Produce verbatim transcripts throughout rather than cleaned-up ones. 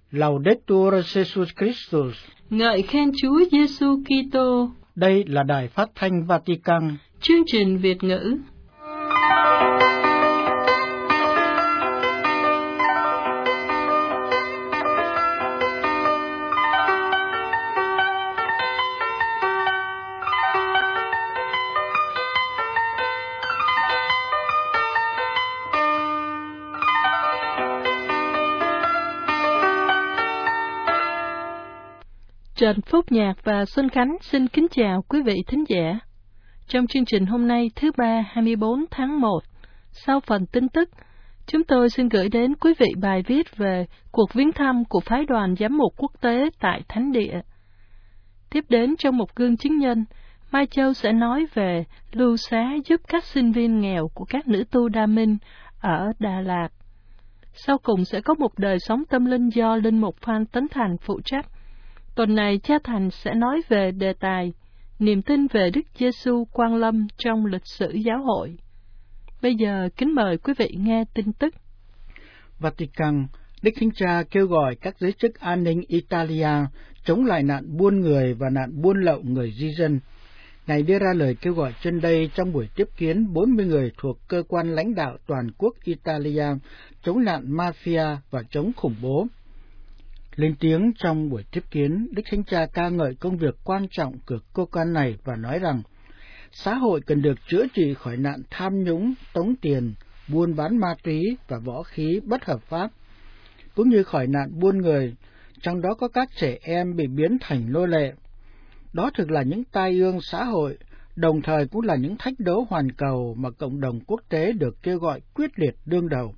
Laudetur Jesus Christus. Ngợi khen Chúa Giêsu Kitô. Đây là Đài Phát thanh Vatican. Chương trình Việt ngữ. Trần Phúc Nhạc và Xuân Khánh xin kính chào quý vị thính giả. Trong chương trình hôm nay thứ ba hai mươi bốn tháng một, sau phần tin tức, chúng tôi xin gửi đến quý vị bài viết về cuộc viếng thăm của phái đoàn giám mục quốc tế tại Thánh Địa. Tiếp đến trong một gương chứng nhân, Mai Châu sẽ nói về lưu xá giúp các sinh viên nghèo của các nữ tu Đa Minh ở Đà Lạt. Sau cùng sẽ có một đời sống tâm linh do Linh mục Phan Tấn Thành phụ trách. Tuần này cha Thành sẽ nói về đề tài niềm tin về Đức Giêsu quang lâm trong lịch sử giáo hội. Bây giờ kính mời quý vị nghe tin tức. Vatican, Đức Thánh Cha kêu gọi các giới chức an ninh Italia chống lại nạn buôn người và nạn buôn lậu người di dân. Ngài đưa ra lời kêu gọi trên đây trong buổi tiếp kiến bốn mươi người thuộc cơ quan lãnh đạo toàn quốc Italia chống nạn mafia và chống khủng bố. Lên tiếng trong buổi tiếp kiến, Đức Thánh Cha ca ngợi công việc quan trọng của cơ quan này và nói rằng xã hội cần được chữa trị khỏi nạn tham nhũng, tống tiền, buôn bán ma túy và võ khí bất hợp pháp, cũng như khỏi nạn buôn người, trong đó có các trẻ em bị biến thành nô lệ. Đó thực là những tai ương xã hội, đồng thời cũng là những thách đố hoàn cầu mà cộng đồng quốc tế được kêu gọi quyết liệt đương đầu.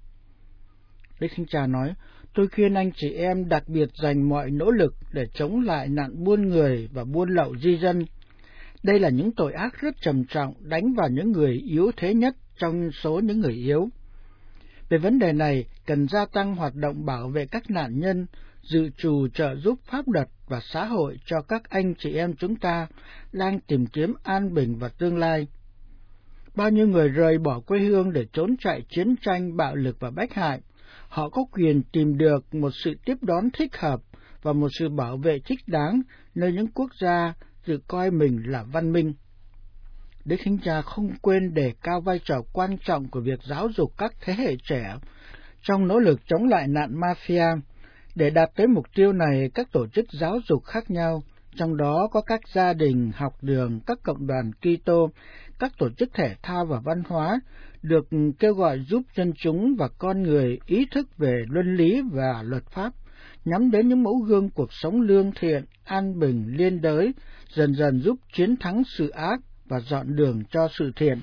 Đức Thánh Cha nói, tôi khuyên anh chị em đặc biệt dành mọi nỗ lực để chống lại nạn buôn người và buôn lậu di dân. Đây là những tội ác rất trầm trọng đánh vào những người yếu thế nhất trong số những người yếu. Về vấn đề này, cần gia tăng hoạt động bảo vệ các nạn nhân, dự trù trợ giúp pháp luật và xã hội cho các anh chị em chúng ta đang tìm kiếm an bình và tương lai. Bao nhiêu người rời bỏ quê hương để trốn chạy chiến tranh, bạo lực và bách hại. Họ có quyền tìm được một sự tiếp đón thích hợp và một sự bảo vệ thích đáng nơi những quốc gia tự coi mình là văn minh. Đức Thánh Cha không quên đề cao vai trò quan trọng của việc giáo dục các thế hệ trẻ trong nỗ lực chống lại nạn mafia. Để đạt tới mục tiêu này, các tổ chức giáo dục khác nhau, trong đó có các gia đình, học đường, các cộng đoàn Kitô, các tổ chức thể thao và văn hóa, được kêu gọi giúp dân chúng và con người ý thức về luân lý và luật pháp, nhắm đến những mẫu gương cuộc sống lương thiện, an bình, liên đới, dần dần giúp chiến thắng sự ác và dọn đường cho sự thiện.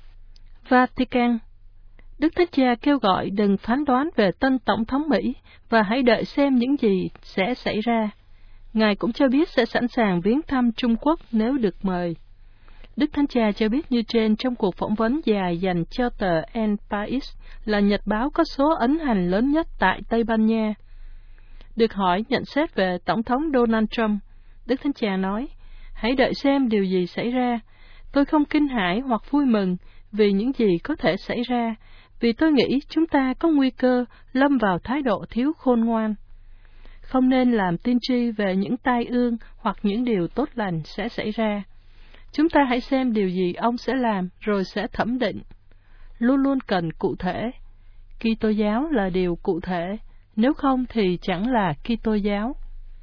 Vatican, Đức Thánh Cha kêu gọi đừng phán đoán về tân Tổng thống Mỹ và hãy đợi xem những gì sẽ xảy ra. Ngài cũng cho biết sẽ sẵn sàng viếng thăm Trung Quốc nếu được mời. Đức Thánh Cha cho biết như trên trong cuộc phỏng vấn dài dành cho tờ El País, là nhật báo có số ấn hành lớn nhất tại Tây Ban Nha. Được hỏi nhận xét về Tổng thống Donald Trump, Đức Thánh Cha nói, hãy đợi xem điều gì xảy ra. Tôi không kinh hãi hoặc vui mừng vì những gì có thể xảy ra, vì tôi nghĩ chúng ta có nguy cơ lâm vào thái độ thiếu khôn ngoan. Không nên làm tiên tri về những tai ương hoặc những điều tốt lành sẽ xảy ra. Chúng ta hãy xem điều gì ông sẽ làm rồi sẽ thẩm định. Luôn luôn cần cụ thể. Kitô giáo là điều cụ thể, nếu không thì chẳng là Kitô giáo.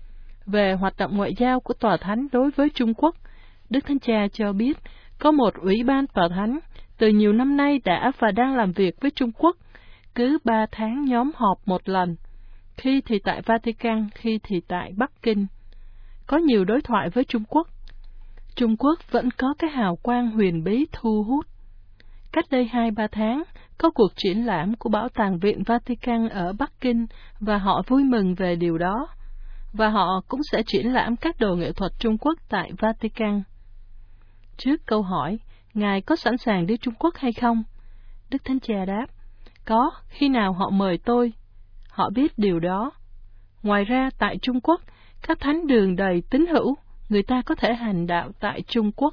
Về hoạt động ngoại giao của Tòa Thánh đối với Trung Quốc, Đức Thánh Cha cho biết có một ủy ban Tòa Thánh từ nhiều năm nay đã và đang làm việc với Trung Quốc, cứ ba tháng nhóm họp một lần, khi thì tại Vatican, khi thì tại Bắc Kinh. Có nhiều đối thoại với Trung Quốc. Trung Quốc vẫn có cái hào quang huyền bí thu hút. Cách đây hai ba tháng, có cuộc triển lãm của Bảo tàng Viện Vatican ở Bắc Kinh và họ vui mừng về điều đó. Và họ cũng sẽ triển lãm các đồ nghệ thuật Trung Quốc tại Vatican. Trước câu hỏi, Ngài có sẵn sàng đi Trung Quốc hay không? Đức Thánh Cha đáp, có, khi nào họ mời tôi. Họ biết điều đó. Ngoài ra, tại Trung Quốc, các thánh đường đầy tín hữu, người ta có thể hành đạo tại Trung Quốc.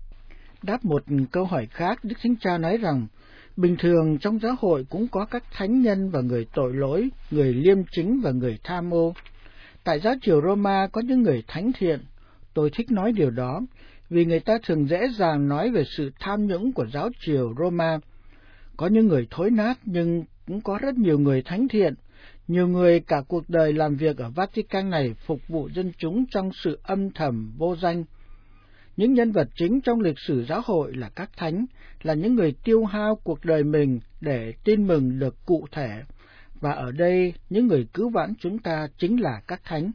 Đáp một câu hỏi khác, Đức Thánh Cha nói rằng, bình thường trong giáo hội cũng có các thánh nhân và người tội lỗi, người liêm chính và người tham ô. Tại giáo triều Roma có những người thánh thiện. Tôi thích nói điều đó, vì người ta thường dễ dàng nói về sự tham nhũng của giáo triều Roma. Có những người thối nát, nhưng cũng có rất nhiều người thánh thiện. Nhiều người cả cuộc đời làm việc ở Vatican này phục vụ dân chúng trong sự âm thầm vô danh. Những nhân vật chính trong lịch sử giáo hội là các thánh, là những người tiêu hao cuộc đời mình để tin mừng được cụ thể. Và ở đây, những người cứu vãn chúng ta chính là các thánh.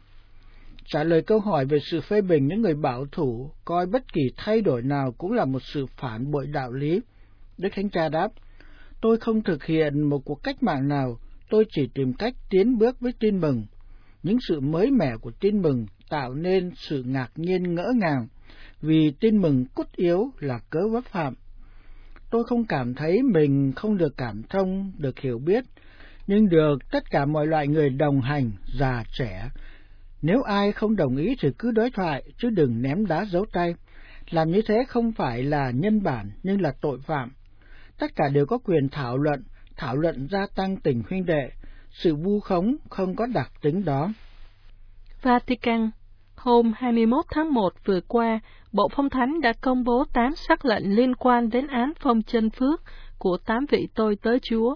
Trả lời câu hỏi về sự phê bình những người bảo thủ, coi bất kỳ thay đổi nào cũng là một sự phản bội đạo lý, Đức Thánh Cha đáp, tôi không thực hiện một cuộc cách mạng nào, tôi chỉ tìm cách tiến bước với tin mừng. Những sự mới mẻ của tin mừng tạo nên sự ngạc nhiên ngỡ ngàng, vì tin mừng cốt yếu là cớ vấp phạm. Tôi không cảm thấy mình không được cảm thông, được hiểu biết, nhưng được tất cả mọi loại người đồng hành, già trẻ. Nếu ai không đồng ý thì cứ đối thoại, chứ đừng ném đá giấu tay. Làm như thế không phải là nhân bản, nhưng là tội phạm. Tất cả đều có quyền thảo luận, thảo luận gia tăng tình huynh đệ. Sự vu khống không có đặc tính đó. Vatican, hôm hai mươi mốt tháng một vừa qua, Bộ Phong Thánh đã công bố tám sắc lệnh liên quan đến án phong chân phước của tám vị tôi tớ Chúa.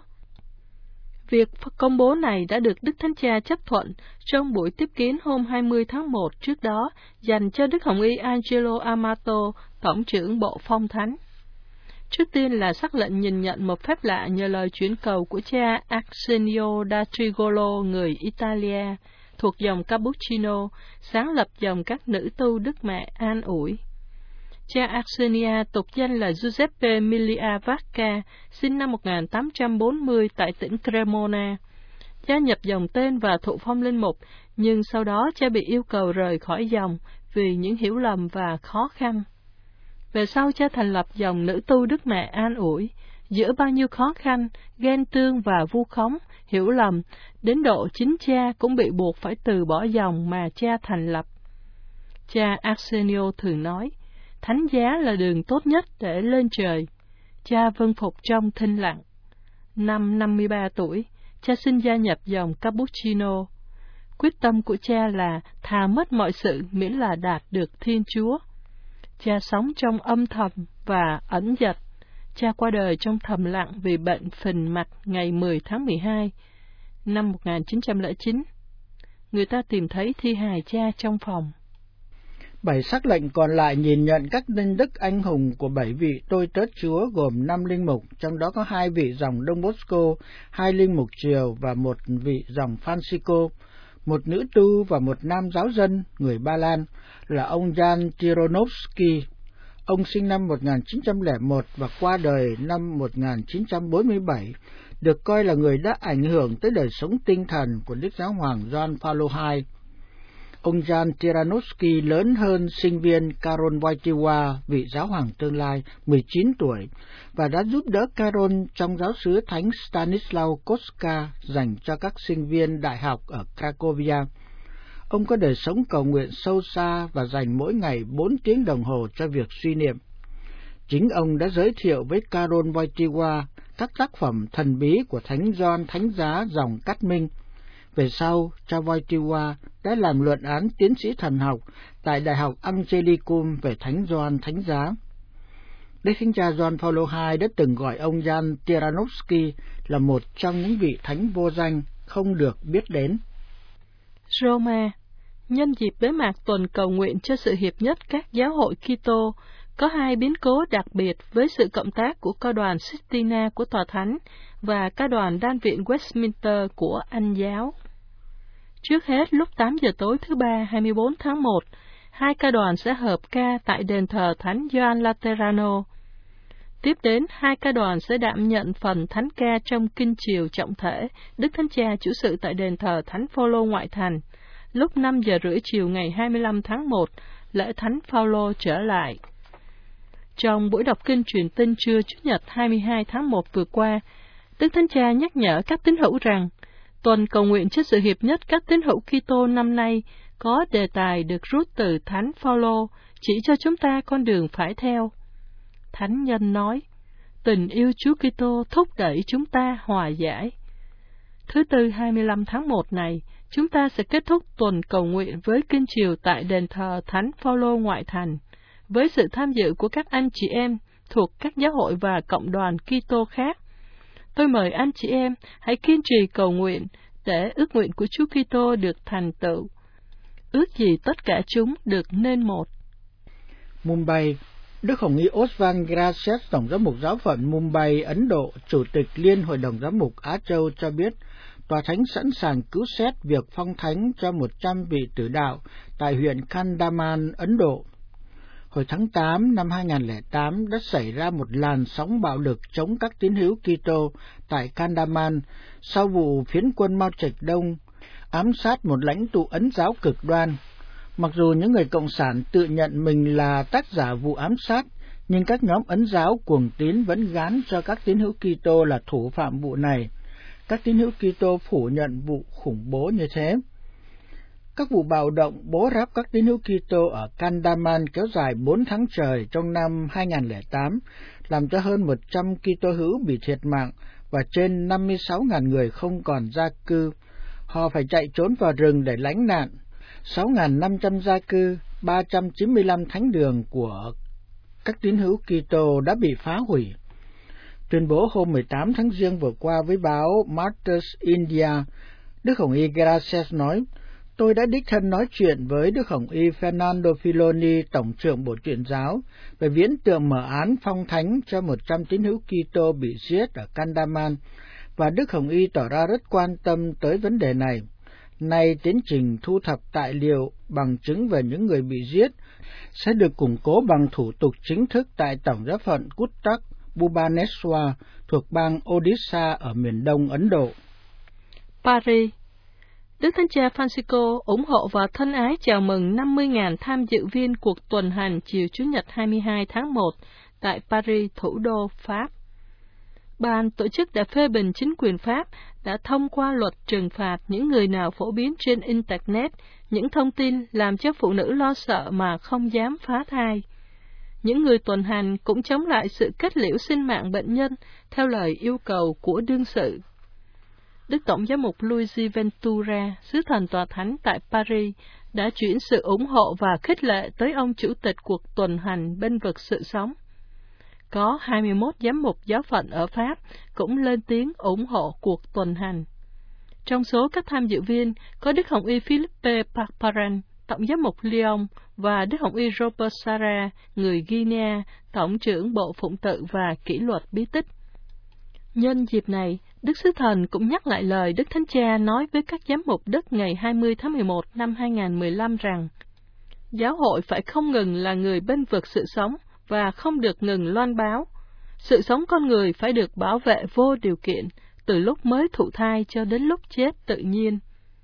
Việc công bố này đã được Đức Thánh Cha chấp thuận trong buổi tiếp kiến hôm hai mươi tháng một trước đó dành cho Đức Hồng Y Angelo Amato, Tổng trưởng Bộ Phong Thánh. Trước tiên là sắc lệnh nhìn nhận một phép lạ nhờ lời chuyển cầu của cha Arsenio da Trigolo, người Italia, thuộc dòng Cappuccino, sáng lập dòng các nữ tu Đức Mẹ an ủi. Cha Arsenio tục danh là Giuseppe Milia Vacca, sinh năm một nghìn tám trăm bốn mươi tại tỉnh Cremona. Cha nhập dòng tên và thụ phong linh mục, nhưng sau đó cha bị yêu cầu rời khỏi dòng vì những hiểu lầm và khó khăn. Về sau cha thành lập dòng nữ tu Đức Mẹ an ủi, giữa bao nhiêu khó khăn, ghen tương và vu khống, hiểu lầm, đến độ chính cha cũng bị buộc phải từ bỏ dòng mà cha thành lập. Cha Arsenio thường nói, thánh giá là đường tốt nhất để lên trời. Cha vâng phục trong thinh lặng. Năm năm mươi ba tuổi, cha xin gia nhập dòng Cappuccino. Quyết tâm của cha là thà mất mọi sự miễn là đạt được Thiên Chúa. Cha sống trong âm thầm và ẩn dật. Cha qua đời trong thầm lặng vì bệnh phình mặt ngày mười tháng mười hai năm một nghìn chín trăm lẻ chín. Người ta tìm thấy thi hài cha trong phòng. Bảy sắc lệnh còn lại nhìn nhận các linh đức anh hùng của bảy vị tôi tớ Chúa gồm năm linh mục, trong đó có hai vị dòng Đông Bosco, hai linh mục triều và một vị dòng Francisco, một nữ tu và một nam giáo dân người Ba Lan là ông Jan Tironovsky. Ông sinh năm một nghìn chín trăm lẻ một và qua đời năm một nghìn chín trăm bốn mươi bảy, được coi là người đã ảnh hưởng tới đời sống tinh thần của Đức Giáo hoàng Gioan Phaolô đệ nhị. Ông Jan Tironovsky lớn hơn sinh viên Karol Wojtyła, vị giáo hoàng tương lai, mười chín tuổi, và đã giúp đỡ Karol trong giáo xứ Thánh Stanislaw Kostka dành cho các sinh viên đại học ở Cracovia. Ông có đời sống cầu nguyện sâu xa và dành mỗi ngày bốn tiếng đồng hồ cho việc suy niệm. Chính ông đã giới thiệu với Karol Wojtyła các tác phẩm thần bí của Thánh Gioan Thánh Giá dòng Cát Minh. Về sau, cha Wojtyła đã làm luận án tiến sĩ thần học tại Đại học Angelicum về Thánh Gioan Thánh Giá. Đức Thánh Cha Gioan Phaolô đệ nhị đã từng gọi ông Jan Tironovsky là một trong những vị thánh vô danh không được biết đến. Roma, nhân dịp bế mạc tuần cầu nguyện cho sự hiệp nhất các giáo hội Kitô, có hai biến cố đặc biệt với sự cộng tác của ca đoàn Sistina của Tòa Thánh và ca đoàn Đan viện Westminster của Anh giáo. Trước hết, lúc tám giờ tối thứ Ba hai mươi bốn tháng một, hai ca đoàn sẽ hợp ca tại đền thờ Thánh Gioan Laterano. Tiếp đến, hai ca đoàn sẽ đảm nhận phần thánh ca trong kinh chiều trọng thể Đức Thánh Cha chủ sự tại đền thờ Thánh Phaolô ngoại thành. Lúc năm giờ rưỡi chiều ngày hai mươi lăm tháng một, lễ Thánh Phaolô trở lại. Trong buổi đọc kinh truyền tin trưa Chủ nhật hai mươi hai tháng một vừa qua, Đức Thánh Cha nhắc nhở các tín hữu rằng, tuần cầu nguyện cho sự hiệp nhất các tín hữu Kitô năm nay có đề tài được rút từ Thánh Phaolô, chỉ cho chúng ta con đường phải theo. Thánh nhân nói, tình yêu Chúa Kitô thúc đẩy chúng ta hòa giải. Thứ Tư hai mươi lăm tháng một này, chúng ta sẽ kết thúc tuần cầu nguyện với kinh chiều tại đền thờ Thánh Phaolô ngoại thành, với sự tham dự của các anh chị em thuộc các giáo hội và cộng đoàn Kitô khác. Tôi mời anh chị em hãy kiên trì cầu nguyện để ước nguyện của Chúa Kitô được thành tựu. Ước gì tất cả chúng được nên một. Mumbai, Đức Hồng Y Oswald Gracias, Tổng giám mục giáo phận Mumbai, Ấn Độ, Chủ tịch Liên Hội đồng Giám mục Á Châu cho biết, Tòa Thánh sẵn sàng cứu xét việc phong thánh cho một trăm vị tử đạo tại huyện Kandaman, Ấn Độ. Hồi tháng tám năm hai nghìn không trăm lẻ tám đã xảy ra một làn sóng bạo lực chống các tín hữu Kitô tại Kandaman sau vụ phiến quân Mao Trạch Đông ám sát một lãnh tụ Ấn giáo cực đoan. Mặc dù những người cộng sản tự nhận mình là tác giả vụ ám sát, nhưng các nhóm Ấn giáo cuồng tín vẫn gán cho các tín hữu Kitô là thủ phạm vụ này. Các tín hữu Kitô phủ nhận vụ khủng bố như thế. Các vụ bạo động bố ráp các tín hữu Kitô ở Kandaman kéo dài bốn tháng trời trong năm hai nghìn không trăm lẻ tám, làm cho hơn một trăm Kitô hữu bị thiệt mạng và trên năm mươi sáu nghìn người không còn gia cư. Họ phải chạy trốn vào rừng để lánh nạn. sáu nghìn năm trăm gia cư, ba trăm chín mươi lăm thánh đường của các tín hữu Kitô đã bị phá hủy. Tuyên bố hôm mười tám tháng Giêng vừa qua với báo Martyrs India, Đức Hồng Y Gracias nói, tôi đã đích thân nói chuyện với Đức Hồng Y Fernando Filoni, Tổng trưởng Bộ Truyền giáo, về viễn tượng mở án phong thánh cho một trăm tín hữu Kitô bị giết ở Kandaman, và Đức Hồng Y tỏ ra rất quan tâm tới vấn đề này. Nay tiến trình thu thập tài liệu, bằng chứng về những người bị giết sẽ được củng cố bằng thủ tục chính thức tại Tổng giáo phận Cuttack, Bhubaneswar, thuộc bang Odisha ở miền đông Ấn Độ. Paris, Đức Thánh Cha Francisco ủng hộ và thân ái chào mừng năm mươi nghìn tham dự viên cuộc tuần hành chiều Chủ nhật hai mươi hai tháng một tại Paris, thủ đô Pháp. Ban tổ chức đã phê bình chính quyền Pháp đã thông qua luật trừng phạt những người nào phổ biến trên Internet những thông tin làm cho phụ nữ lo sợ mà không dám phá thai. Những người tuần hành cũng chống lại sự kết liễu sinh mạng bệnh nhân theo lời yêu cầu của đương sự. Đức Tổng giám mục Luigi Ventura, sứ thần tòa thánh tại Paris, đã chuyển sự ủng hộ và khích lệ tới ông chủ tịch cuộc tuần hành bênh vực sự sống. Có hai mươi mốt giám mục giáo phận ở Pháp cũng lên tiếng ủng hộ cuộc tuần hành. Trong số các tham dự viên có Đức Hồng Y Philippe Parparan, Tổng giám mục Lyon, và Đức Hồng Y Robert Sara, người Guinea, Tổng trưởng Bộ Phụng tự và Kỷ luật bí tích. Nhân dịp này, Đức Sứ Thần cũng nhắc lại lời Đức Thánh Cha nói với các giám mục Đức ngày hai mươi tháng mười một năm hai nghìn không trăm mười lăm rằng, giáo hội phải không ngừng là người bênh vực sự sống và không được ngừng loan báo. Sự sống con người phải được bảo vệ vô điều kiện, từ lúc mới thụ thai cho đến lúc chết tự nhiên.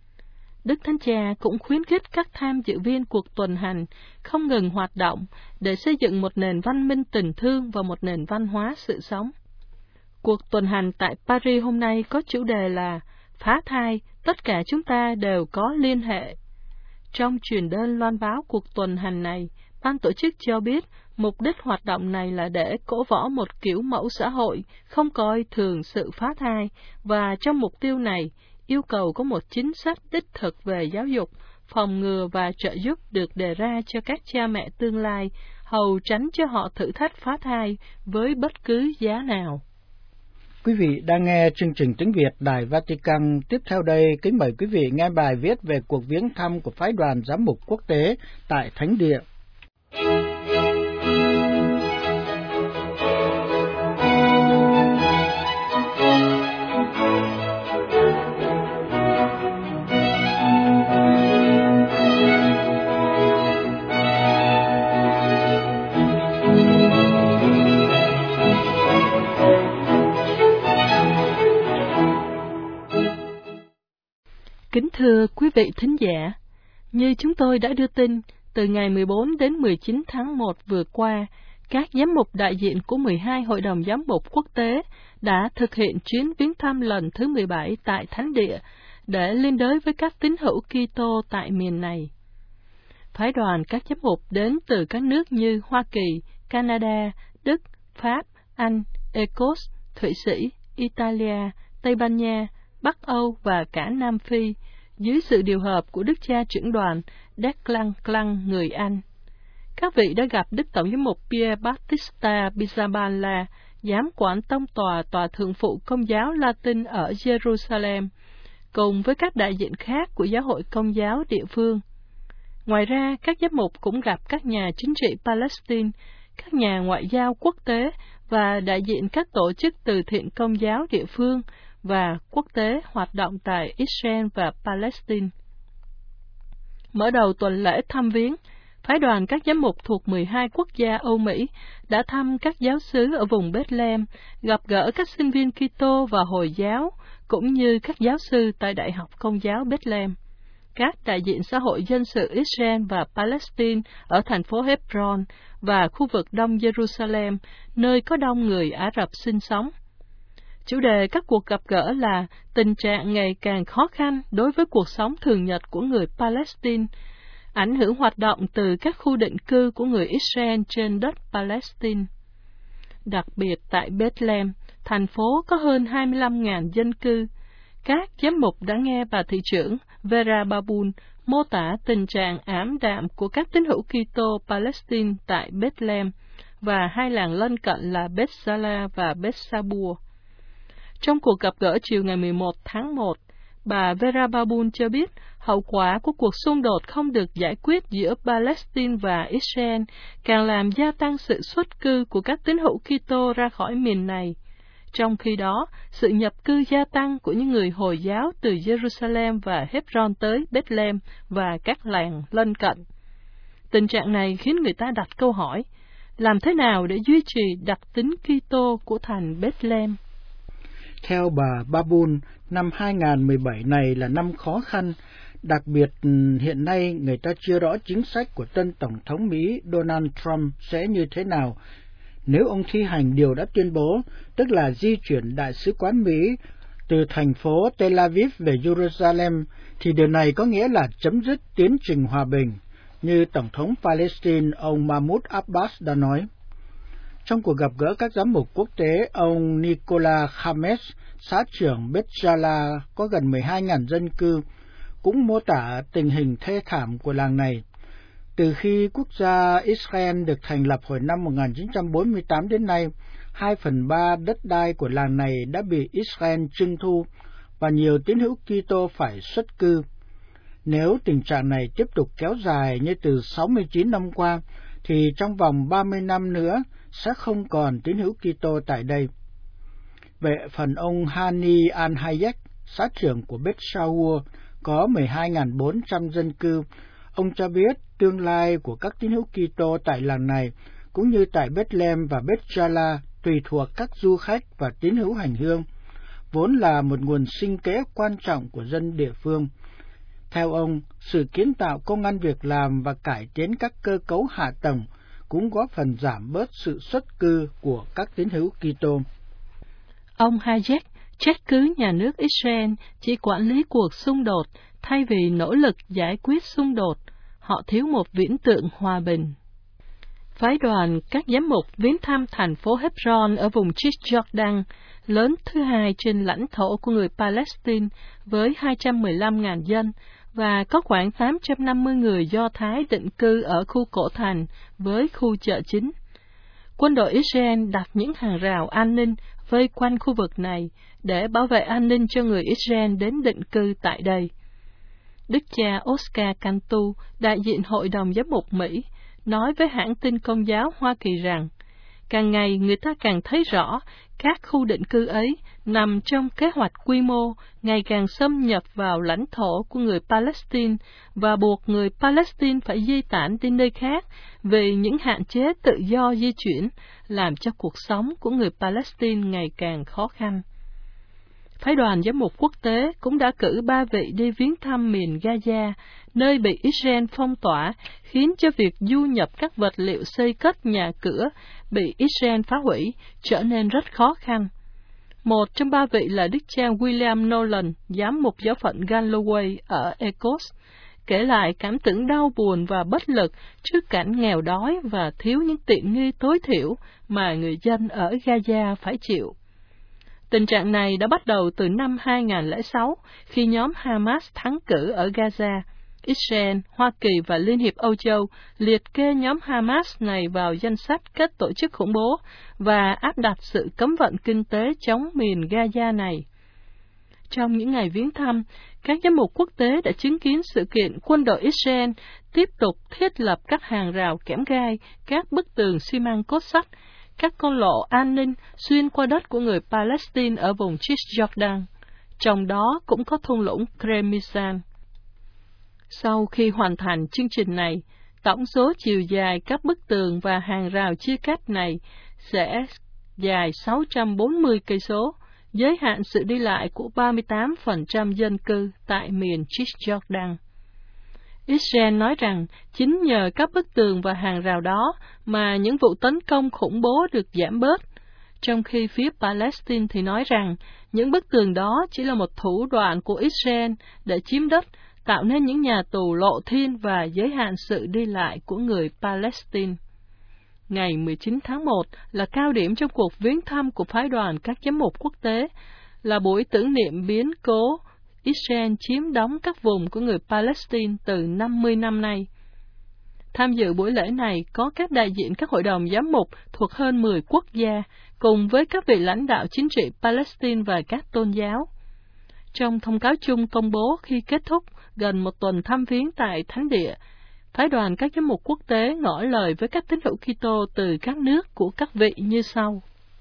Đức Thánh Cha cũng khuyến khích các tham dự viên cuộc tuần hành không ngừng hoạt động để xây dựng một nền văn minh tình thương và một nền văn hóa sự sống. Cuộc tuần hành tại Paris hôm nay có chủ đề là phá thai, tất cả chúng ta đều có liên hệ. Trong truyền đơn loan báo cuộc tuần hành này, ban tổ chức cho biết mục đích hoạt động này là để cổ võ một kiểu mẫu xã hội không coi thường sự phá thai, và trong mục tiêu này, yêu cầu có một chính sách đích thực về giáo dục, phòng ngừa và trợ giúp được đề ra cho các cha mẹ tương lai, hầu tránh cho họ thử thách phá thai với bất cứ giá nào. Quý vị đang nghe chương trình tiếng Việt Đài Vatican. Tiếp theo đây, kính mời quý vị nghe bài viết về cuộc viếng thăm của phái đoàn giám mục quốc tế tại Thánh Địa. Kính thưa quý vị thính giả, như chúng tôi đã đưa tin, từ ngày mười bốn đến mười chín tháng một vừa qua, các giám mục đại diện của mười hai hội đồng giám mục quốc tế đã thực hiện chuyến viếng thăm lần thứ mười bảy tại Thánh Địa để liên đới với các tín hữu Kitô tại miền này. Phái đoàn các giám mục đến từ các nước như Hoa Kỳ, Canada, Đức, Pháp, Anh, Ecos, Thụy Sĩ, Italia, Tây Ban Nha, Bắc Âu và cả Nam Phi, dưới sự điều hợp của Đức cha trưởng đoàn Declan Clang người Anh. Các vị đã gặp Đức Tổng giám mục Pier Battista Pizzaballa, giám quản tông tòa Tòa Thượng phụ Công giáo Latin ở Jerusalem, cùng với các đại diện khác của giáo hội Công giáo địa phương. Ngoài ra, các giám mục cũng gặp các nhà chính trị Palestine, các nhà ngoại giao quốc tế và đại diện các tổ chức từ thiện Công giáo địa phương và quốc tế hoạt động tại Israel và Palestine. Mở đầu tuần lễ thăm viếng, phái đoàn các giám mục thuộc mười hai quốc gia Âu Mỹ đã thăm các giáo xứ ở vùng Bethlehem, gặp gỡ các sinh viên Kitô và Hồi giáo, cũng như các giáo sư tại Đại học Công giáo Bethlehem. Các đại diện xã hội dân sự Israel và Palestine ở thành phố Hebron và khu vực Đông Jerusalem, nơi có đông người Ả Rập sinh sống. Chủ đề các cuộc gặp gỡ là tình trạng ngày càng khó khăn đối với cuộc sống thường nhật của người Palestine, ảnh hưởng hoạt động từ các khu định cư của người Israel trên đất Palestine. Đặc biệt tại Bethlehem, thành phố có hơn hai mươi lăm nghìn dân cư. Các giám mục đã nghe bà thị trưởng Vera Babun mô tả tình trạng ảm đạm của các tín hữu Kitô Palestine tại Bethlehem và hai làng lân cận là Beth-Sala và Beth-Sabur. Trong cuộc gặp gỡ chiều ngày mười một tháng một, bà Vera Babun cho biết hậu quả của cuộc xung đột không được giải quyết giữa Palestine và Israel càng làm gia tăng sự xuất cư của các tín hữu Kitô ra khỏi miền này. Trong khi đó, sự nhập cư gia tăng của những người Hồi giáo từ Jerusalem và Hebron tới Bethlehem và các làng lân cận. Tình trạng này khiến người ta đặt câu hỏi, làm thế nào để duy trì đặc tính Kitô của thành Bethlehem? Theo bà Babun, năm hai không một bảy này là năm khó khăn, đặc biệt hiện nay người ta chưa rõ chính sách của tân Tổng thống Mỹ Donald Trump sẽ như thế nào. Nếu ông thi hành điều đã tuyên bố, tức là di chuyển đại sứ quán Mỹ từ thành phố Tel Aviv về Jerusalem, thì điều này có nghĩa là chấm dứt tiến trình hòa bình, như Tổng thống Palestine ông Mahmoud Abbas đã nói. Trong cuộc gặp gỡ các giám mục quốc tế, ông Nicola Khames, xã trưởng Beth Jala có gần mười hai nghìn dân cư, cũng mô tả tình hình thê thảm của làng này. Từ khi quốc gia Israel được thành lập hồi năm một nghìn chín trăm bốn mươi tám đến nay, hai phần ba đất đai của làng này đã bị Israel trưng thu và nhiều tín hữu Kitô phải xuất cư. Nếu tình trạng này tiếp tục kéo dài như từ sáu mươi chín năm qua, thì trong vòng ba mươi năm nữa sẽ không còn tín hữu Kitô tại đây. Về phần ông Hani Al-Hayek, xã trưởng của Beth Shaur, có mười hai nghìn bốn trăm dân cư, ông cho biết tương lai của các tín hữu Kitô tại làng này, cũng như tại Bethlehem và Beth Jala, tùy thuộc các du khách và tín hữu hành hương, vốn là một nguồn sinh kế quan trọng của dân địa phương. Theo ông, sự kiến tạo công ăn việc làm và cải tiến các cơ cấu hạ tầng cũng góp phần giảm bớt sự xuất cư của các tín hữu Kitô. Ông Hayek trách cứ nhà nước Israel chỉ quản lý cuộc xung đột thay vì nỗ lực giải quyết xung đột. Họ thiếu một viễn tượng hòa bình. Phái đoàn các giám mục viếng thăm thành phố Hebron ở vùng Cisjordan, lớn thứ hai trên lãnh thổ của người Palestine với hai trăm mười lăm nghìn dân, và có khoảng tám trăm năm mươi người Do Thái định cư ở khu cổ thành với khu chợ chính. Quân đội Israel đặt những hàng rào an ninh vây quanh khu vực này để bảo vệ an ninh cho người Israel đến định cư tại đây. Đức cha Oscar Cantu, đại diện Hội đồng Giám mục Mỹ, nói với hãng tin Công giáo Hoa Kỳ rằng, càng ngày người ta càng thấy rõ các khu định cư ấy nằm trong kế hoạch quy mô ngày càng xâm nhập vào lãnh thổ của người Palestine và buộc người Palestine phải di tản đi nơi khác vì những hạn chế tự do di chuyển, làm cho cuộc sống của người Palestine ngày càng khó khăn. Phái đoàn giám mục quốc tế cũng đã cử ba vị đi viếng thăm miền Gaza, nơi bị Israel phong tỏa, khiến cho việc du nhập các vật liệu xây cất nhà cửa bị Israel phá hủy trở nên rất khó khăn. Một trong ba vị là Đức cha William Nolan, giám mục giáo phận Galloway ở Ecos, kể lại cảm tưởng đau buồn và bất lực trước cảnh nghèo đói và thiếu những tiện nghi tối thiểu mà người dân ở Gaza phải chịu. Tình trạng này đã bắt đầu từ năm hai nghìn không trăm lẻ sáu, khi nhóm Hamas thắng cử ở Gaza. Israel, Hoa Kỳ và Liên hiệp Âu Châu liệt kê nhóm Hamas này vào danh sách các tổ chức khủng bố và áp đặt sự cấm vận kinh tế chống miền Gaza này. Trong những ngày viếng thăm, các giám mục quốc tế đã chứng kiến sự kiện quân đội Israel tiếp tục thiết lập các hàng rào kẽm gai, các bức tường xi măng cốt sắt, các con lộ an ninh xuyên qua đất của người Palestine ở vùng Cisjordan, trong đó cũng có thung lũng Kremizan. Sau khi hoàn thành chương trình này, tổng số chiều dài các bức tường và hàng rào chia cắt này sẽ dài sáu trăm bốn mươi cây số, giới hạn sự đi lại của ba mươi tám phần trăm dân cư tại miền Cisjordan. Israel nói rằng chính nhờ các bức tường và hàng rào đó mà những vụ tấn công khủng bố được giảm bớt, trong khi phía Palestine thì nói rằng những bức tường đó chỉ là một thủ đoạn của Israel để chiếm đất, tạo nên những nhà tù lộ thiên và giới hạn sự đi lại của người Palestine. Ngày mười chín tháng một là cao điểm trong cuộc viếng thăm của phái đoàn các giám mục quốc tế, là buổi tưởng niệm biến cố Israel chiếm đóng các vùng của người Palestine từ năm mươi năm nay. Tham dự buổi lễ này có các đại diện các hội đồng giám mục thuộc hơn mười quốc gia, cùng với các vị lãnh đạo chính trị Palestine và các tôn giáo. Trong thông cáo chung công bố khi kết thúc gần một tuần thăm viếng tại Thánh địa, phái đoàn các giám mục quốc tế ngỏ lời với các tín hữu Kitô từ các nước của các vị như sau.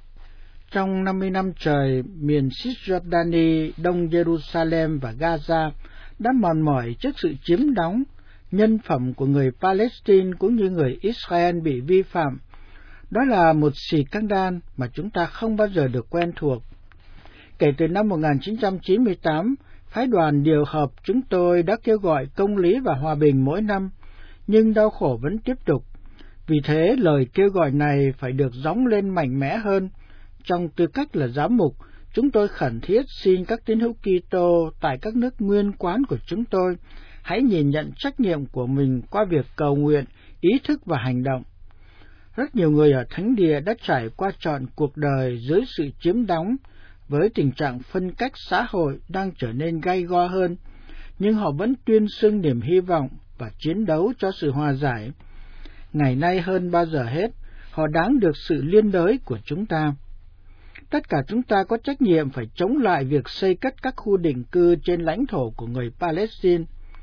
Trong năm mươi năm trời, miền Cisjordani, Đông Jerusalem và Gaza đã mòn mỏi trước sự chiếm đóng, nhân phẩm của người Palestine cũng như người Israel bị vi phạm. Đó là một scandal mà chúng ta không bao giờ được quen thuộc. Kể từ năm một nghìn chín trăm chín mươi tám, phái đoàn điều hợp chúng tôi đã kêu gọi công lý và hòa bình mỗi năm, nhưng đau khổ vẫn tiếp tục. Vì thế, lời kêu gọi này phải được gióng lên mạnh mẽ hơn. Trong tư cách là giám mục, chúng tôi khẩn thiết xin các tín hữu Kitô tại các nước nguyên quán của chúng tôi hãy nhìn nhận trách nhiệm của mình qua việc cầu nguyện, ý thức và hành động. Rất nhiều người ở Thánh địa đã trải qua trọn cuộc đời dưới sự chiếm đóng, với tình trạng phân cách xã hội đang trở nên gay go hơn, nhưng họ vẫn tuyên xưng niềm hy vọng và chiến đấu cho sự hòa giải. Ngày nay hơn bao giờ hết, họ đáng được sự liên đới của chúng ta. Tất cả chúng ta có trách nhiệm phải chống lại việc xây cất các khu định cư trên lãnh thổ của người Palestine.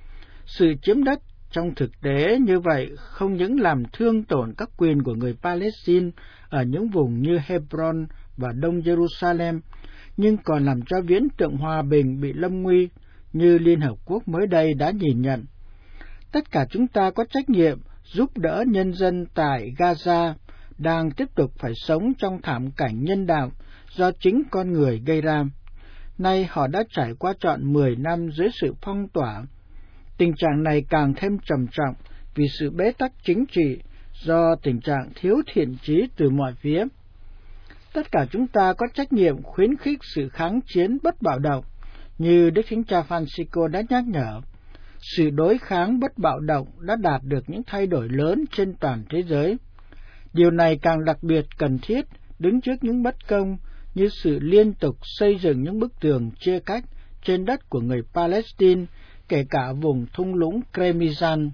Sự chiếm đất trong thực tế như vậy không những làm thương tổn các quyền của người Palestine ở những vùng như Hebron và Đông Jerusalem, nhưng còn làm cho viễn tượng hòa bình bị lâm nguy, như Liên Hợp Quốc mới đây đã nhìn nhận. Tất cả chúng ta có trách nhiệm giúp đỡ nhân dân tại Gaza đang tiếp tục phải sống trong thảm cảnh nhân đạo do chính con người gây ra. Nay họ đã trải qua trọn mười năm dưới sự phong tỏa. Tình trạng này càng thêm trầm trọng vì sự bế tắc chính trị do tình trạng thiếu thiện chí từ mọi phía. Tất cả chúng ta có trách nhiệm khuyến khích sự kháng chiến bất bạo động, như Đức Thánh Cha Francisco đã nhắc nhở. Sự đối kháng bất bạo động đã đạt được những thay đổi lớn trên toàn thế giới. Điều này càng đặc biệt cần thiết đứng trước những bất công như sự liên tục xây dựng những bức tường chia cách trên đất của người Palestine, kể cả vùng thung lũng Kremizan.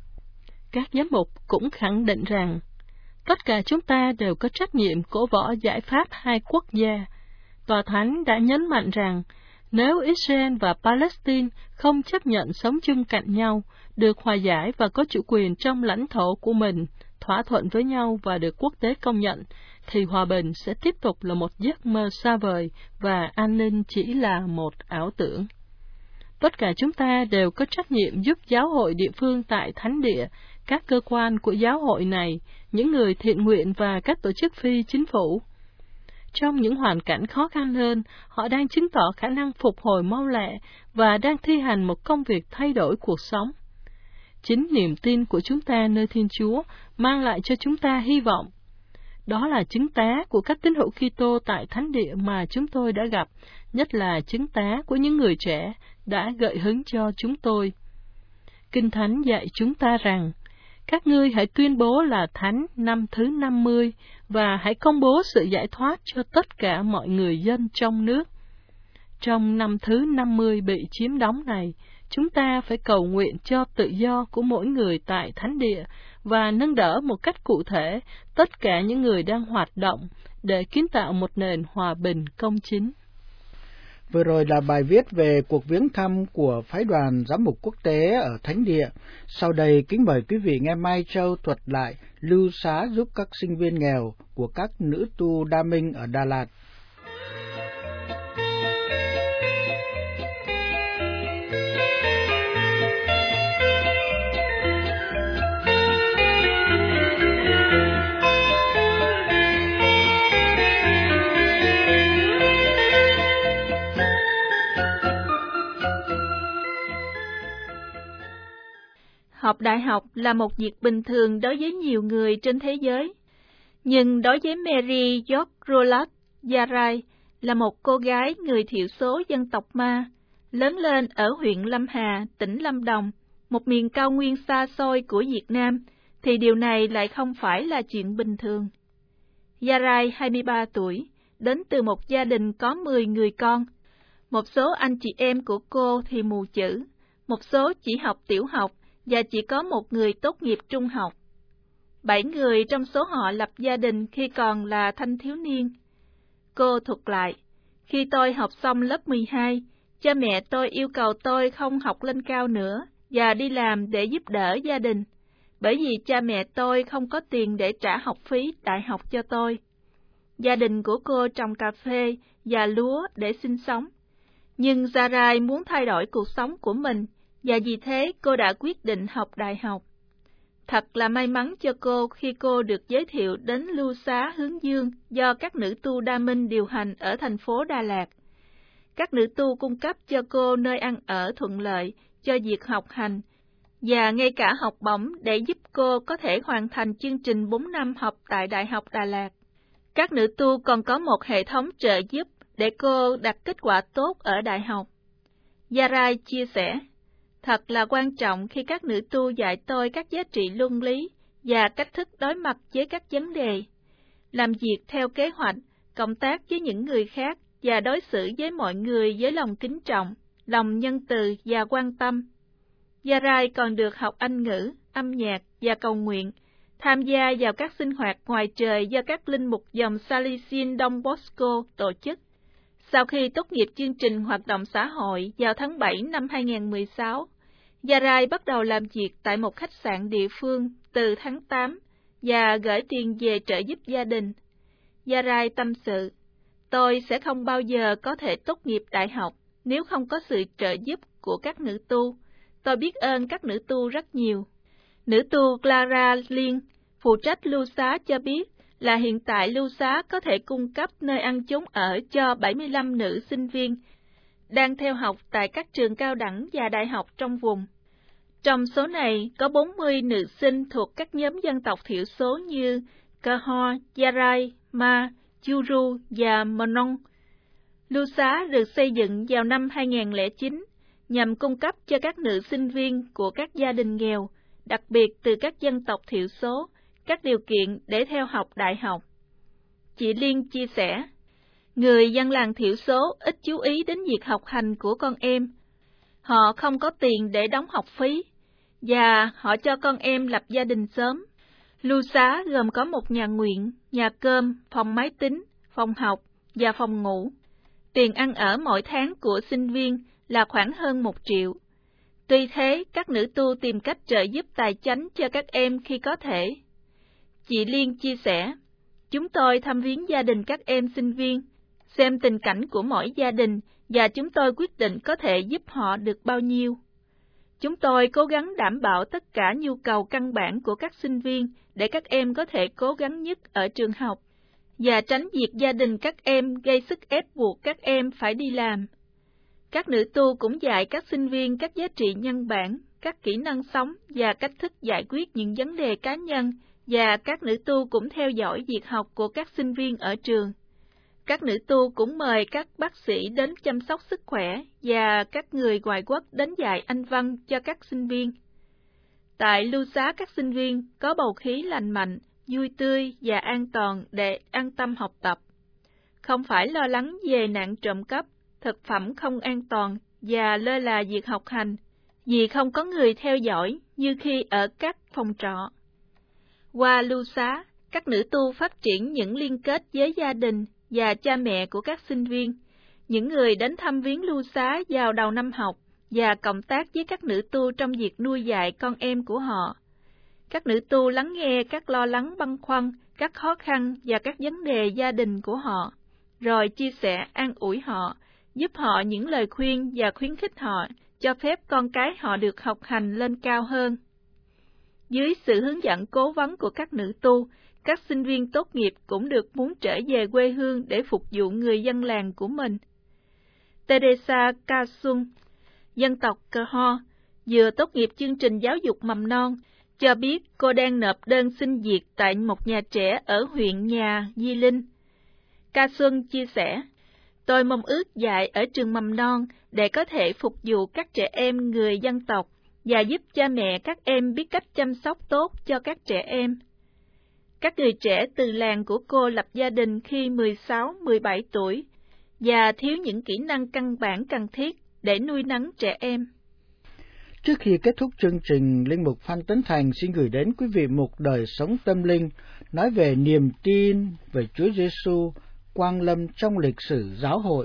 Các giám mục cũng khẳng định rằng tất cả chúng ta đều có trách nhiệm cổ võ giải pháp hai quốc gia. Tòa Thánh đã nhấn mạnh rằng nếu Israel và Palestine không chấp nhận sống chung cạnh nhau, được hòa giải và có chủ quyền trong lãnh thổ của mình, thỏa thuận với nhau và được quốc tế công nhận, thì hòa bình sẽ tiếp tục là một giấc mơ xa vời và an ninh chỉ là một ảo tưởng. Tất cả chúng ta đều có trách nhiệm giúp giáo hội địa phương tại Thánh địa, các cơ quan của giáo hội này, những người thiện nguyện và các tổ chức phi chính phủ. Trong những hoàn cảnh khó khăn hơn, họ đang chứng tỏ khả năng phục hồi mau lẹ và đang thi hành một công việc thay đổi cuộc sống. Chính niềm tin của chúng ta nơi Thiên Chúa mang lại cho chúng ta hy vọng. Đó là chứng tá của các tín hữu Kitô tại Thánh địa mà chúng tôi đã gặp, nhất là chứng tá của những người trẻ đã gợi hứng cho chúng tôi. Kinh Thánh dạy chúng ta rằng, Các ngươi hãy tuyên bố là thánh năm thứ năm mươi, và hãy công bố sự giải thoát cho tất cả mọi người dân trong nước. Trong năm thứ năm mươi bị chiếm đóng này, chúng ta phải cầu nguyện cho tự do của mỗi người tại thánh địa và nâng đỡ một cách cụ thể tất cả những người đang hoạt động để kiến tạo một nền hòa bình công chính. Vừa rồi là bài viết về cuộc viếng thăm của phái đoàn giám mục quốc tế ở thánh địa. Sau đây kính mời quý vị nghe Mai Châu thuật lại lưu xá giúp các sinh viên nghèo của các nữ tu Đa Minh ở Đà Lạt. Học đại học là một việc bình thường đối với nhiều người trên thế giới. Nhưng đối với Mary George Roland Yarai là một cô gái người thiểu số dân tộc Ma, lớn lên ở huyện Lâm Hà, tỉnh Lâm Đồng, một miền cao nguyên xa xôi của Việt Nam, thì điều này lại không phải là chuyện bình thường. Yarai, hai mươi ba tuổi, đến từ một gia đình có mười người con. Một số anh chị em của cô thì mù chữ, một số chỉ học tiểu học, và chỉ có một người tốt nghiệp trung học. Bảy người trong số họ lập gia đình khi còn là thanh thiếu niên. Cô thuật lại, khi tôi học xong lớp mười hai, cha mẹ tôi yêu cầu tôi không học lên cao nữa và đi làm để giúp đỡ gia đình, bởi vì cha mẹ tôi không có tiền để trả học phí đại học cho tôi. Gia đình của cô trồng cà phê và lúa để sinh sống, nhưng Yarai muốn thay đổi cuộc sống của mình, và vì thế cô đã quyết định học đại học. Thật là may mắn cho cô khi cô được giới thiệu đến lưu xá Hướng Dương do các nữ tu Đa Minh điều hành ở thành phố Đà Lạt. Các nữ tu cung cấp cho cô nơi ăn ở thuận lợi cho việc học hành, và ngay cả học bổng để giúp cô có thể hoàn thành chương trình bốn năm học tại Đại học Đà Lạt. Các nữ tu còn có một hệ thống trợ giúp để cô đạt kết quả tốt ở đại học. Yarai chia sẻ, thật là quan trọng khi các nữ tu dạy tôi các giá trị luân lý và cách thức đối mặt với các vấn đề, làm việc theo kế hoạch, cộng tác với những người khác và đối xử với mọi người với lòng kính trọng, lòng nhân từ và quan tâm. Yarai còn được học Anh ngữ, âm nhạc và cầu nguyện, tham gia vào các sinh hoạt ngoài trời do các linh mục dòng Salesian Don Bosco tổ chức. Sau khi tốt nghiệp chương trình hoạt động xã hội vào tháng bảy năm hai nghìn không trăm mười sáu, Yarai bắt đầu làm việc tại một khách sạn địa phương từ tháng tám và gửi tiền về trợ giúp gia đình. Yarai tâm sự, tôi sẽ không bao giờ có thể tốt nghiệp đại học nếu không có sự trợ giúp của các nữ tu. Tôi biết ơn các nữ tu rất nhiều. Nữ tu Clara Liên, phụ trách lưu xá cho biết là hiện tại lưu xá có thể cung cấp nơi ăn chốn ở cho bảy mươi lăm nữ sinh viên đang theo học tại các trường cao đẳng và đại học trong vùng. Trong số này có bốn mươi nữ sinh thuộc các nhóm dân tộc thiểu số như Caho, Yarai, Ma, Churu và Monon. Lưu xá được xây dựng vào năm hai nghìn không trăm lẻ chín nhằm cung cấp cho các nữ sinh viên của các gia đình nghèo, đặc biệt từ các dân tộc thiểu số, các điều kiện để theo học đại học. Chị Liên chia sẻ, người dân làng thiểu số ít chú ý đến việc học hành của con em. Họ không có tiền để đóng học phí, và họ cho con em lập gia đình sớm. Lưu xá gồm có một nhà nguyện, nhà cơm, phòng máy tính, phòng học và phòng ngủ. Tiền ăn ở mỗi tháng của sinh viên là khoảng hơn một triệu. Tuy thế, các nữ tu tìm cách trợ giúp tài chánh cho các em khi có thể. Chị Liên chia sẻ, chúng tôi thăm viếng gia đình các em sinh viên, xem tình cảnh của mỗi gia đình và chúng tôi quyết định có thể giúp họ được bao nhiêu. Chúng tôi cố gắng đảm bảo tất cả nhu cầu căn bản của các sinh viên để các em có thể cố gắng nhất ở trường học và tránh việc gia đình các em gây sức ép buộc các em phải đi làm. Các nữ tu cũng dạy các sinh viên các giá trị nhân bản, các kỹ năng sống và cách thức giải quyết những vấn đề cá nhân, và các nữ tu cũng theo dõi việc học của các sinh viên ở trường. Các nữ tu cũng mời các bác sĩ đến chăm sóc sức khỏe và các người ngoại quốc đến dạy Anh văn cho các sinh viên. Tại lưu xá, các sinh viên có bầu khí lành mạnh, vui tươi và an toàn để an tâm học tập. Không phải lo lắng về nạn trộm cắp, thực phẩm không an toàn và lơ là việc học hành, vì không có người theo dõi như khi ở các phòng trọ. Qua lưu xá, các nữ tu phát triển những liên kết với gia đình và cha mẹ của các sinh viên, những người đến thăm viếng lưu xá vào đầu năm học và cộng tác với các nữ tu trong việc nuôi dạy con em của họ. Các nữ tu lắng nghe các lo lắng băn khoăn, các khó khăn và các vấn đề gia đình của họ, rồi chia sẻ an ủi họ, giúp họ những lời khuyên và khuyến khích họ, cho phép con cái họ được học hành lên cao hơn. Dưới sự hướng dẫn cố vấn của các nữ tu, các sinh viên tốt nghiệp cũng được muốn trở về quê hương để phục vụ người dân làng của mình. Teresa Kasun, dân tộc Cơ Ho, vừa tốt nghiệp chương trình giáo dục mầm non, cho biết cô đang nộp đơn xin việc tại một nhà trẻ ở huyện nhà Di Linh. Kasun chia sẻ, tôi mong ước dạy ở trường mầm non để có thể phục vụ các trẻ em người dân tộc và giúp cha mẹ các em biết cách chăm sóc tốt cho các trẻ em. Các người trẻ từ làng của cô lập gia đình khi mười sáu mười bảy tuổi và thiếu những kỹ năng căn bản cần thiết để nuôi nấng trẻ em. Trước khi kết thúc chương trình, Linh mục Phan Tấn Thành xin gửi đến quý vị một đời sống tâm linh nói về niềm tin về Chúa Giêsu quang lâm trong lịch sử giáo hội.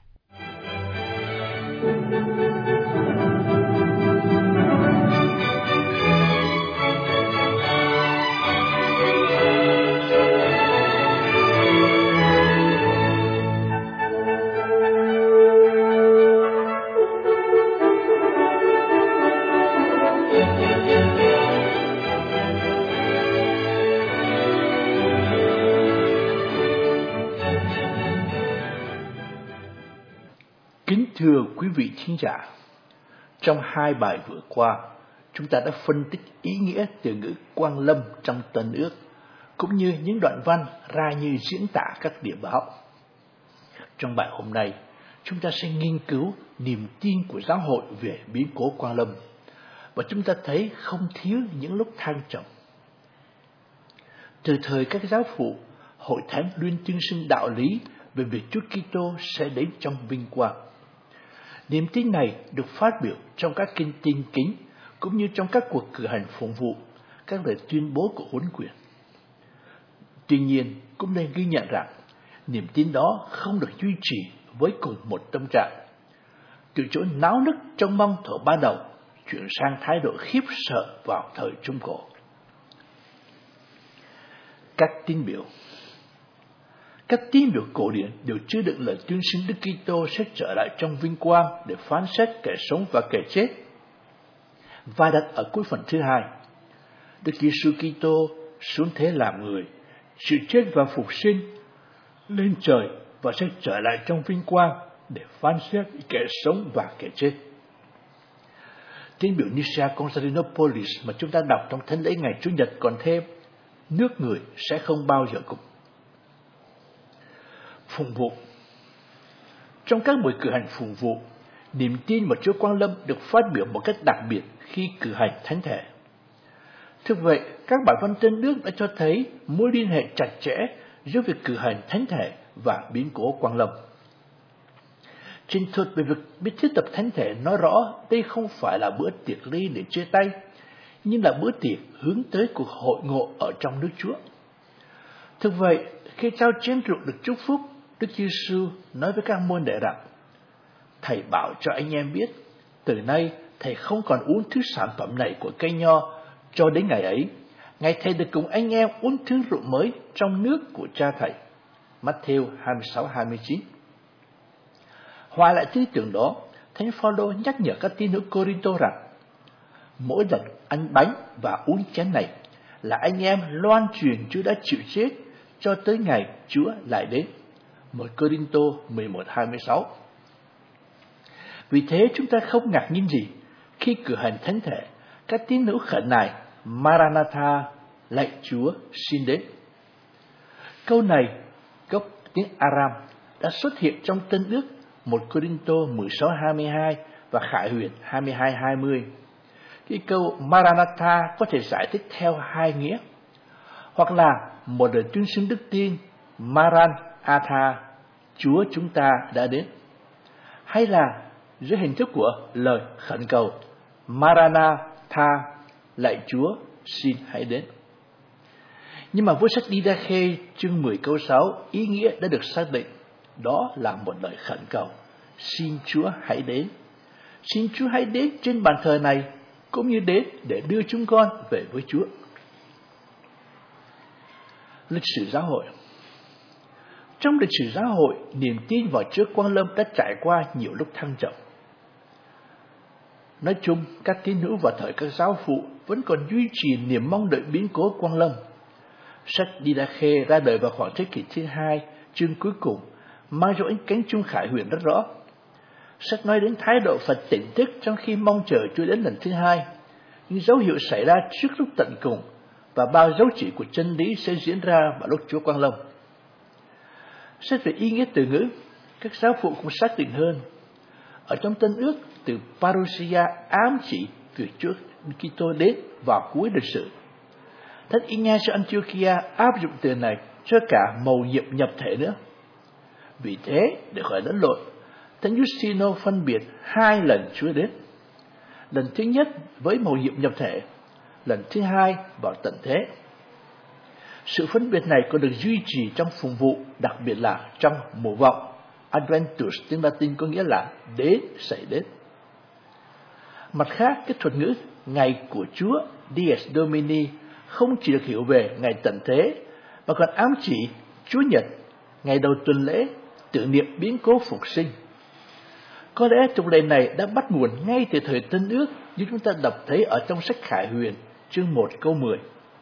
Kính thưa quý vị thính giả, trong hai bài vừa qua, chúng ta đã phân tích ý nghĩa từ ngữ quang lâm trong Tân Ước, cũng như những đoạn văn ra như diễn tả các địa báo. Trong bài hôm nay, chúng ta sẽ nghiên cứu niềm tin của giáo hội về biến cố quang lâm, và chúng ta thấy không thiếu những lúc thăng trầm. Từ thời các giáo phụ, hội thánh luôn tuyên xưng đạo lý về việc Chúa Kitô sẽ đến trong vinh quang. Niềm tin này được phát biểu trong các kinh tin kính, cũng như trong các cuộc cử hành phụng vụ, các lời tuyên bố của huấn quyền. Tuy nhiên, cũng nên ghi nhận rằng, niềm tin đó không được duy trì với cùng một tâm trạng. Từ chỗ náo nức trong mong thuở ban đầu, chuyển sang thái độ khiếp sợ vào thời Trung Cổ. Các tín biểu Các tín biểu cổ điển đều chứa đựng lời tuyên xưng Đức Kitô sẽ trở lại trong vinh quang để phán xét kẻ sống và kẻ chết. Và đặt ở cuối phần thứ hai, Đức Giêsu Kitô xuống thế làm người, chịu chết và phục sinh, lên trời và sẽ trở lại trong vinh quang để phán xét kẻ sống và kẻ chết. Tín biểu Nicea Constantinopolis mà chúng ta đọc trong thánh lễ ngày Chủ nhật còn thêm: nước người sẽ không bao giờ cùng. Phụng vụ. Trong các buổi cử hành phụng vụ, niềm tin vào Chúa Quang Lâm được phát biểu một cách đặc biệt khi cử hành thánh thể. Thực vậy, các bài văn Tân Ước đã cho thấy mối liên hệ chặt chẽ giữa việc cử hành thánh thể và biến cố Quang Lâm. Trình thuật về việc biết thiết tập thánh thể nói rõ đây không phải là bữa tiệc ly để chia tay, nhưng là bữa tiệc hướng tới cuộc hội ngộ ở trong nước Chúa. Thực vậy, khi trao chén rượu được chúc phúc, Đức Giêsu nói với các môn đệ rằng: Thầy bảo cho anh em biết, từ nay thầy không còn uống thứ sản phẩm này của cây nho cho đến ngày ấy, ngày thầy được cùng anh em uống thứ rượu mới trong nước của cha thầy. Matthew hai mươi sáu hai mươi chín. Hòa lại tư tưởng đó, Thánh Phaolô nhắc nhở các tín hữu Cô-rinh-tô rằng mỗi lần ăn bánh và uống chén này là anh em loan truyền Chúa đã chịu chết cho tới ngày Chúa lại đến. Một Cô-rinh-tô mười một hai mươi sáu. Vì thế chúng ta không ngạc nhiên gì khi cử hành thánh thể, các tín hữu khẩn nài Maranatha, lạy Chúa xin đến. Câu này gốc tiếng Aram đã xuất hiện trong Tân Ước một Cô-rinh-tô mười sáu hai mươi hai và Khải Huyền hai mươi hai hai mươi. Cái câu Maranatha có thể giải thích theo hai nghĩa, hoặc là một lời tuyên xưng đức tin Maranatha, Chúa chúng ta đã đến, hay là dưới hình thức của lời khẩn cầu Maranatha, lạy Chúa xin hãy đến. Nhưng mà với sách Đi-đa-khê chương mười câu sáu, ý nghĩa đã được xác định, đó là một lời khẩn cầu, xin Chúa hãy đến. Xin Chúa hãy đến trên bàn thờ này, cũng như đến để đưa chúng con về với Chúa. Lịch sử giáo hội. Trong lịch sử giáo hội, niềm tin vào Chúa Quang Lâm đã trải qua nhiều lúc thăng trầm. Nói chung, các tín hữu vào thời các giáo phụ vẫn còn duy trì niềm mong đợi biến cố Quang Lâm. Sách Đi-đa-khê ra đời vào khoảng thế kỷ thứ hai, chương cuối cùng, mang dấu ấn cánh chung khải huyền rất rõ. Sách nói đến thái độ Phật tỉnh thức trong khi mong chờ Chúa đến lần thứ hai, những dấu hiệu xảy ra trước lúc tận cùng và bao dấu chỉ của chân lý sẽ diễn ra vào lúc Chúa Quang Lâm. Xét về ý nghĩa từ ngữ, các giáo phụ cũng xác định hơn. Ở trong Tân Ước, từ parousia ám chỉ việc Chúa Kitô đến vào cuối lịch sử. Thánh Ignacio Antiochia áp dụng từ này cho cả mầu nhiệm nhập thể nữa. Vì thế, để khỏi lẫn lộn, Thánh Justino phân biệt hai lần Chúa đến. Lần thứ nhất với mầu nhiệm nhập thể, lần thứ hai vào tận thế. Sự phân biệt này còn được duy trì trong phụng vụ, đặc biệt là trong mùa vọng. Adventus tiếng Latin có nghĩa là đến, xảy đến. Mặt khác, cái thuật ngữ ngày của Chúa, Dies Domini, không chỉ được hiểu về ngày tận thế, mà còn ám chỉ Chúa Nhật, ngày đầu tuần lễ, tưởng niệm biến cố phục sinh. Có lẽ tục lệ này đã bắt nguồn ngay từ thời Tân Ước, như chúng ta đọc thấy ở trong sách Khải Huyền, chương một câu mười.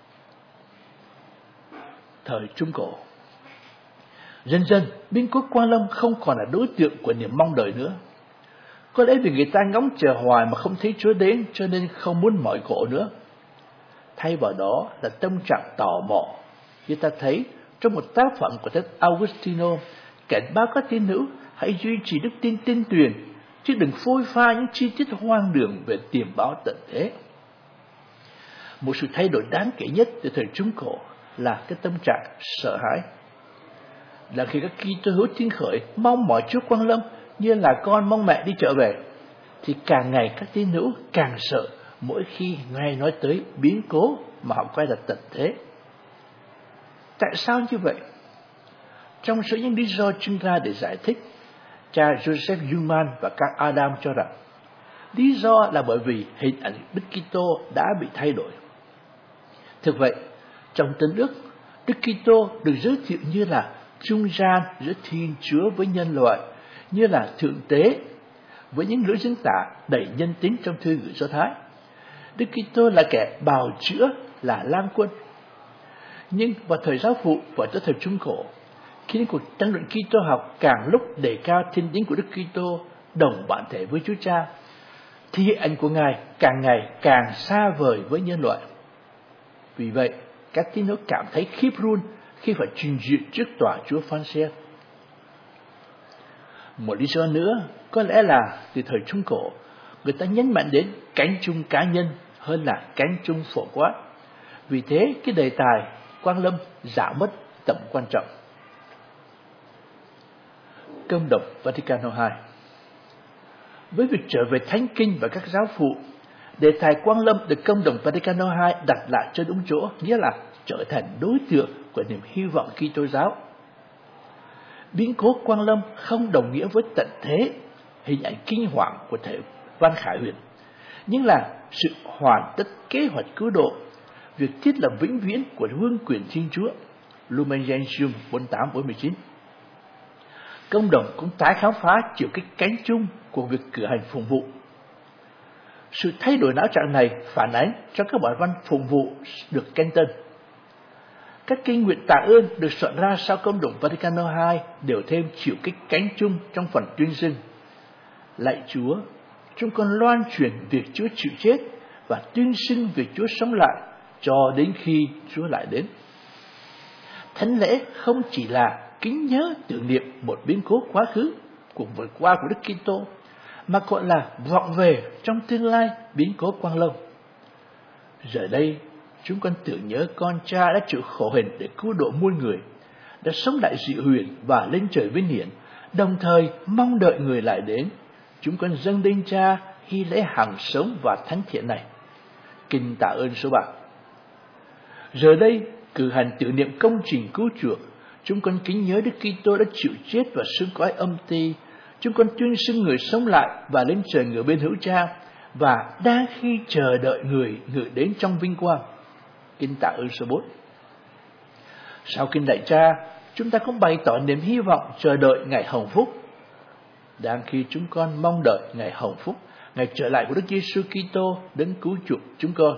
Thời Trung Cổ, dần dần biến cố Quang Lâm không còn là đối tượng của niềm mong đợi nữa. Có lẽ vì người ta ngóng chờ hoài mà không thấy Chúa đến, cho nên không muốn mỏi cổ nữa. Thay vào đó là tâm trạng tò mò, như ta thấy trong một tác phẩm của Thánh Augustino cảnh báo các tín hữu hãy duy trì đức tin tin truyền, chứ đừng phôi pha những chi tiết hoang đường về tiềm báo tận thế. Một sự thay đổi đáng kể nhất từ thời Trung Cổ là cái tâm trạng sợ hãi. Là khi các Kitô hữu tín khởi mong mỏi Chúa Quang Lâm như là con mong mẹ đi chợ về, thì càng ngày các tín hữu càng sợ mỗi khi nghe nói tới biến cố mà họ coi là tận thế. Tại sao như vậy? Trong số những lý do trưng ra để giải thích, cha Joseph Jungmann và các Adam cho rằng lý do là bởi vì hình ảnh Đức Kitô đã bị thay đổi. Thực vậy, trong Tân Ước, Đức Kitô được giới thiệu như là trung gian giữa Thiên Chúa với nhân loại, như là thượng tế, với những lối diễn tả đầy nhân tính trong thư gửi Do Thái. Đức Kitô là kẻ bào chữa, là lang quân. Nhưng vào thời giáo phụ và tới thời Trung Cổ, khi cuộc tranh luận Kitô học càng lúc đề cao thiên tính của Đức Kitô đồng bản thể với Chúa Cha, thì hình ảnh của Ngài càng ngày càng xa vời với nhân loại. Vì vậy, các tín hữu cảm thấy khiếp run khi phải trình diện trước tòa Chúa Phán-xê. Một lý do nữa có lẽ là từ thời Trung Cổ, người ta nhấn mạnh đến cánh chung cá nhân hơn là cánh chung phổ quát. Vì thế, cái đề tài Quang Lâm giảm mất tầm quan trọng. Công đồng Vaticano hai. Với việc trở về Thánh Kinh và các giáo phụ, đề tài Quang Lâm được Công đồng Vaticano hai đặt lại cho đúng chỗ, nghĩa là trở thành đối tượng của niềm hy vọng Kitô giáo. Biến cố Quang Lâm không đồng nghĩa với tận thế, hình ảnh kinh hoàng của thể Văn Khải Huyền, nhưng là sự hoàn tất kế hoạch cứu độ, việc thiết lập vĩnh viễn của vương quyền Thiên Chúa. Lumen Gentium bốn tám bốn chín. Công đồng cũng tái khám phá chiều kích cánh chung của việc cử hành phụng vụ. Sự thay đổi não trạng này phản ánh trong các bản văn phụng vụ được canh tân. Các kinh nguyện tạ ơn được soạn ra sau Công đồng Vaticano hai đều thêm chiều kích cánh chung trong phần tuyên xưng: lạy Chúa, chúng con loan truyền việc Chúa chịu chết và tuyên xưng việc Chúa sống lại cho đến khi Chúa lại đến. Thánh lễ không chỉ là kính nhớ tưởng niệm một biến cố quá khứ cuộc vượt qua của Đức Kitô, mà còn là vọng về trong tương lai biến cố Quang Lâm. Giờ đây, chúng con tưởng nhớ con Cha đã chịu khổ hình để cứu độ muôn người, đã sống lại dị huyền và lên trời vinh hiển, đồng thời mong đợi người lại đến. Chúng con dâng lên Cha hy lễ hằng sống và thánh thiện này. Kinh tạ ơn số ba. Giờ đây, cử hành tưởng niệm công trình cứu chuộc, chúng con kính nhớ Đức Kitô đã chịu chết và xuống cõi âm ti. Chúng con tuyên xưng người sống lại và lên trời ngự bên hữu Cha, và đang khi chờ đợi người ngự đến trong vinh quang. Kinh tạ ơn số bốn. Sau kinh lạy Cha, chúng ta cũng bày tỏ niềm hy vọng chờ đợi ngày hồng phúc. Đang khi chúng con mong đợi ngày hồng phúc, ngày trở lại của Đức Giêsu Kitô đến cứu chuộc chúng con.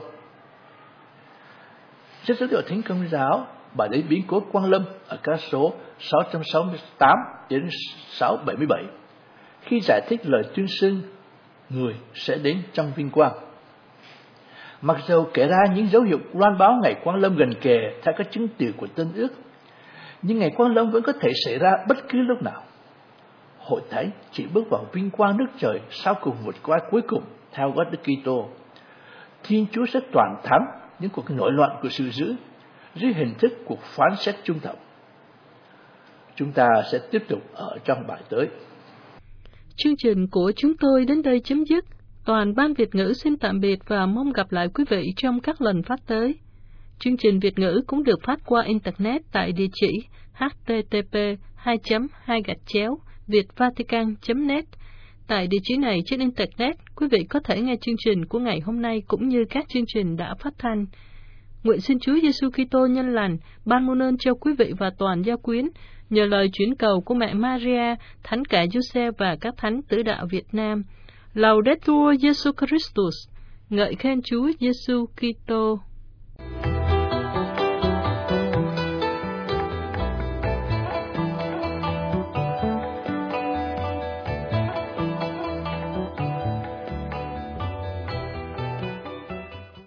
Sách Giáo Điều Thánh Công giáo bài lấy biến cố Quang Lâm ở ca số sáu trăm sáu mươi tám đến sáu trăm bảy mươi bảy khi giải thích lời tuyên xưng người sẽ đến trong vinh quang. Mặc dầu kể ra những dấu hiệu loan báo ngày Quang Lâm gần kề theo các chứng từ của Tân Ước, nhưng ngày Quang Lâm vẫn có thể xảy ra bất cứ lúc nào. Hội thánh chỉ bước vào vinh quang nước trời sau cùng vượt qua cuối cùng theo gót Đức Kitô. Thiên Chúa sẽ toàn thắng những cuộc nổi loạn của sự dữ dưới hình thức cuộc phán xét trung thẩm. Chúng ta sẽ tiếp tục ở trong bài tới. Chương trình của chúng tôi đến đây chấm dứt. Toàn ban Việt ngữ xin tạm biệt và mong gặp lại quý vị trong các lần phát tới. Chương trình Việt ngữ cũng được phát qua Internet tại địa chỉ h t t p hai chấm hai gạch chéo vietvatican chấm net. Tại địa chỉ này trên Internet, quý vị có thể nghe chương trình của ngày hôm nay cũng như các chương trình đã phát thanh. Nguyện xin Chúa Giêsu Kitô nhân lành ban môn ơn cho quý vị và toàn gia quyến, nhờ lời chuyển cầu của mẹ Maria, Thánh cả Giuse và các thánh tử đạo Việt Nam. Laudetur Jesu Christus, ngợi khen Chúa Giêsu Kitô.